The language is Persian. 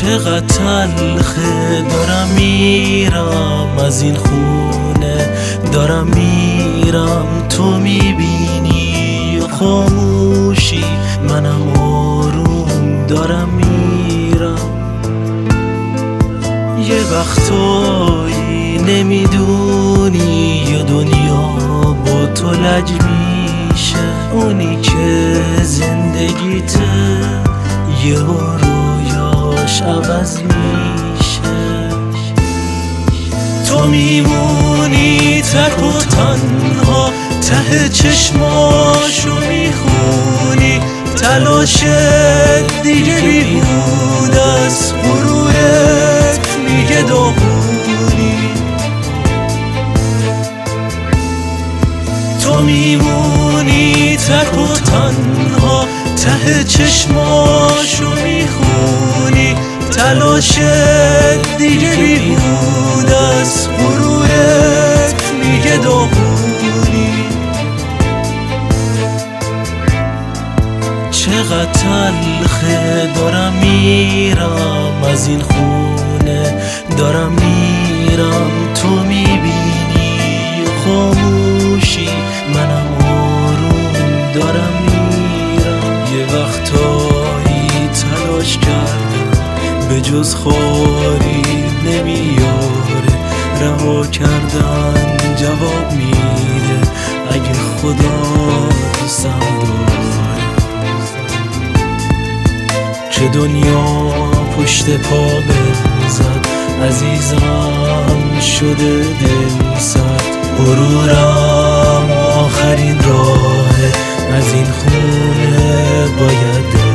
چقدر تلخه دارم میرم از این خونه، دارم میرم تو میبینی خاموشی، منم آروم دارم میرم. یه وقتایی نمیدونی یه دنیا با تو لج میشه، اونی که زندگیته یه رویاش عوض میشه. تو میمونی تک و تنها ته چشماشو میخونی، تلاش دیگه بیهوده است، غرورت میگه داغونی. تو میمونی تک و تنها ته چشماشو میخونی، تلاش دیگه بیهوده است، غرورت میگه داغونی. چقدر تلخه دارم میرم از این خونه، دارم میرم تو میبینی خاموشی، منم آروم دارم میرم. یه وقتایی تلاش کردم به جز خاری نمیاره، رها کردن جواب میده اگه خدا دوستم داره. چه دنیا پشت پا بزد، عزیزم شده دل سرد، غرورم آخرین راهه، از این خونه باید